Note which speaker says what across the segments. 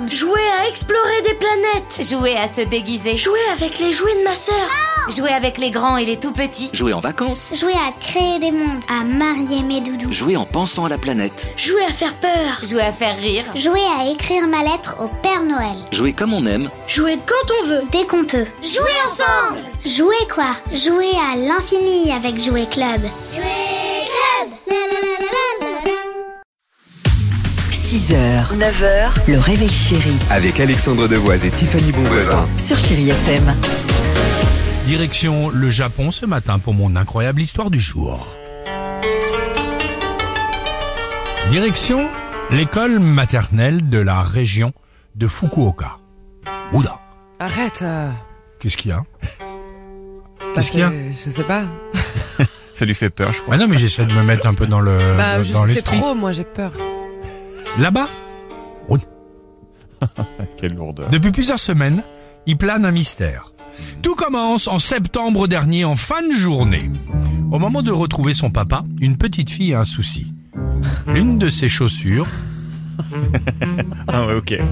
Speaker 1: ensemble.
Speaker 2: Jouer à explorer des planètes.
Speaker 3: Jouer à se déguiser.
Speaker 2: Jouer avec les jouets de ma sœur.
Speaker 3: Jouer avec les grands et les tout petits.
Speaker 4: Jouer en vacances.
Speaker 1: Jouer à créer des mondes, à marier mes doudous.
Speaker 4: Jouer en pensant à la planète.
Speaker 2: Jouer à faire peur.
Speaker 3: Jouer à faire rire.
Speaker 1: Jouer à écrire ma lettre au Père Noël.
Speaker 4: Jouer comme on aime.
Speaker 2: Jouer quand on veut.
Speaker 1: Dès qu'on peut.
Speaker 2: Jouer ensemble.
Speaker 1: Jouer quoi? Jouer à l'infini avec Jouer Club.
Speaker 2: Jouer club.
Speaker 5: 6h, 9h, le réveil chéri
Speaker 6: Avec Alexandre Devoise et Tiffany Bonvoisin.
Speaker 5: sur Chéri FM.
Speaker 7: Direction le Japon ce matin pour mon incroyable histoire du jour. Direction l'école maternelle de la région de Fukuoka. Oula,
Speaker 8: Arrête.
Speaker 7: qu'est-ce qu'il y a?
Speaker 8: Parce
Speaker 7: qu'il y a
Speaker 8: que je sais pas.
Speaker 6: Ça lui fait peur, je crois.
Speaker 7: Ah non, mais j'essaie de me mettre un peu dans le dans
Speaker 8: C'est
Speaker 7: l'esprit.
Speaker 8: trop, moi j'ai peur.
Speaker 7: Là-bas, oui.
Speaker 6: Quelle lourdeur.
Speaker 7: Depuis plusieurs semaines, il plane un mystère. Tout commence en septembre dernier, en fin de journée. Au moment de retrouver son papa, une petite fille a un souci. L'une de ses chaussures,
Speaker 6: Ah ouais, ok.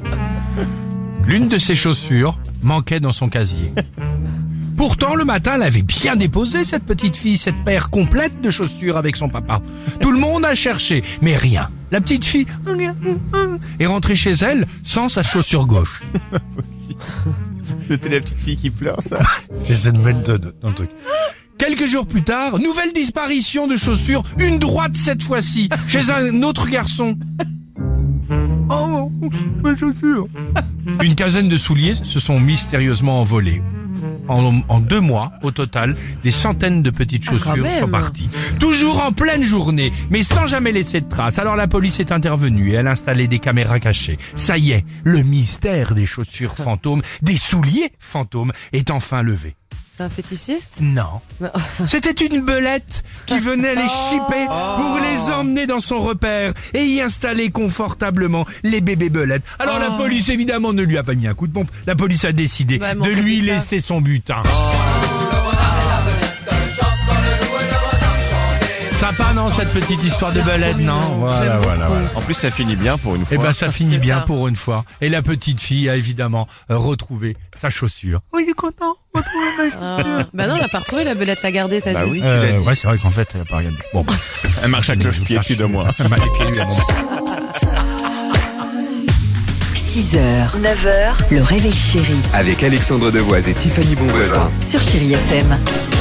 Speaker 7: manquait dans son casier. Pourtant, le matin, elle avait bien déposé cette petite fille, cette paire complète de chaussures avec son papa. Tout le monde a cherché, mais rien. La petite fille est rentrée chez elle sans sa chaussure gauche.
Speaker 6: C'était la petite fille qui pleure, ça.
Speaker 7: J'essaie de mettre dans le truc. Quelques jours plus tard, nouvelle disparition de chaussures, une droite cette fois-ci, chez un autre garçon. Oh, mes chaussures. Une quinzaine de souliers se sont mystérieusement envolés. En 2 mois, au total, des centaines de petites chaussures
Speaker 8: même.
Speaker 7: sont parties. Toujours en pleine journée, mais sans jamais laisser de traces. Alors la police est intervenue et elle a installé des caméras cachées. Ça y est, le mystère des chaussures fantômes, des souliers fantômes, est enfin levé.
Speaker 8: C'est un fétichiste?
Speaker 7: Non.
Speaker 8: Non.
Speaker 7: C'était une belette qui venait les chipper pour les emmener dans son repère et y installer confortablement les bébés belettes. Alors la police évidemment ne lui a pas mis un coup de pompe. La police a décidé
Speaker 8: Bah,
Speaker 7: de
Speaker 8: manquait
Speaker 7: lui
Speaker 8: plus que ça.
Speaker 7: laisser son butin. Sympa non cette petite histoire de
Speaker 8: C'est
Speaker 7: belette,
Speaker 8: trop
Speaker 7: non?
Speaker 8: mignon.
Speaker 7: Voilà,
Speaker 8: J'aime
Speaker 7: voilà,
Speaker 8: beaucoup.
Speaker 7: voilà.
Speaker 6: En plus, ça finit bien pour une fois.
Speaker 7: Eh ben ça finit
Speaker 8: C'est
Speaker 7: bien
Speaker 8: ça.
Speaker 7: pour une fois. Et la petite fille a évidemment retrouvé sa chaussure. Oui, il est content. Retrouver ma chaussure.
Speaker 8: Bah non, elle a pas retrouvé la belette, l'a gardée, t'as
Speaker 6: Bah
Speaker 8: dit.
Speaker 6: oui, tu l'as dit.
Speaker 7: Ouais, c'est vrai qu'en fait, elle a pas regardé. Bon,
Speaker 6: Elle marche à cloche-pied plus de moi.
Speaker 7: les pieds lui, elles vont.
Speaker 5: 6h, 9h, le réveil chéri
Speaker 6: Avec Alexandre Devoise et Tiffany Bonvoisin.
Speaker 5: sur Chéri FM.